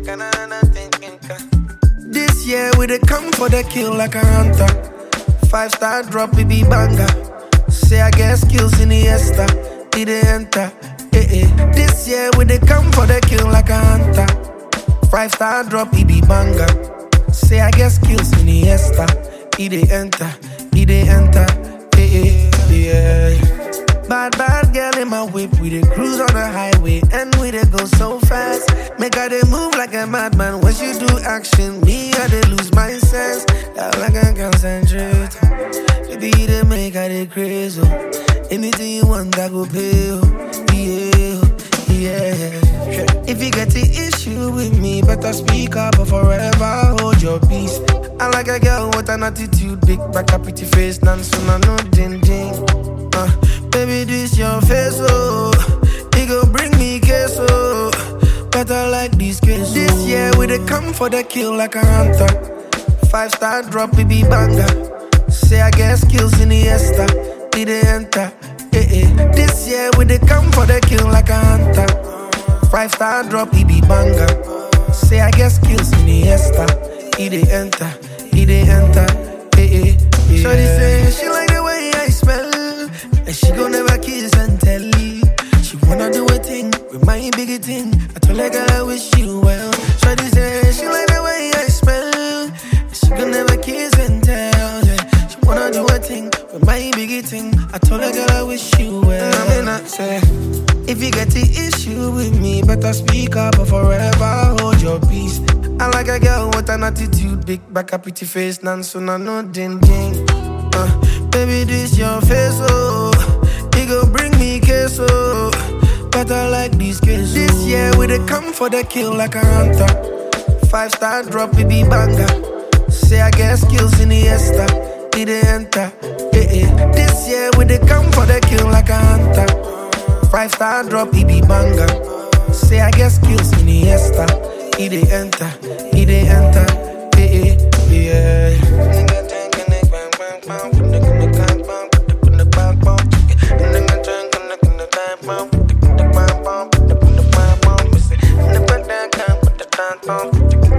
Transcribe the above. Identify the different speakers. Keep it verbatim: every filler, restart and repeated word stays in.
Speaker 1: This year we dey come for the kill like a hunter. Five star drop, it be banger. Say I get skills in the esta, it dey enter. Eh eh. This year we dey come for the kill like a hunter. Five star drop, it be banger. Say I get skills in the esta, it dey enter, it dey enter. Eh eh. Yeah. Bad, bad girl in my whip. We dey cruise on the highway and we dey go so fast. Make her dey move like a madman. When she do action, me I dey lose my sense. That like I concentrate. Baby, you dey make her dey crazy. Anything you want, I go pay. Yeah, yeah. If you get the issue with me, better speak up or forever hold your peace. I like a girl with an attitude, big back, a pretty face, none soon I know ding ding. Uh, baby, this your face, oh. It gon' bring me queso. Better like this queso. This year we dey come for the kill like a hunter. Five star drop, it be banger. Say I get skills in the esta, it dey enter. Eh eh. This year we dey come for the kill like a hunter. Five star drop, it be banger. Say I get skills in the esta, it dey enter, it dey enter. Eh eh. Yeah. Shorty say she like the way I smell. And she gon' never kiss and tell. She wanna do a thing with my biggie thing. I told her, girl, I wish you well. Shorty say she like the way I smell. And she gon' never kiss and tell. Yeah. She wanna do a thing with my biggie thing. I told her, girl, I wish you well. I mean, I say, if you get the issue with me, better speak up or forever hold your peace. I like a girl with an attitude, big back, a pretty face, none soon I know ding ding. Uh, baby, this your face, oh. It gon' bring me queso. Better like this queso. This year we dey come for the kill like a hunter. Five star drop, it be banger. Say I get skills in the esta, it dey enter. Eh eh. This year we dey come for the kill like a hunter. Five star drop, it be banger. Say I get skills in the esta, it dey enter, it dey enter. Eh eh. Yeah. Pump.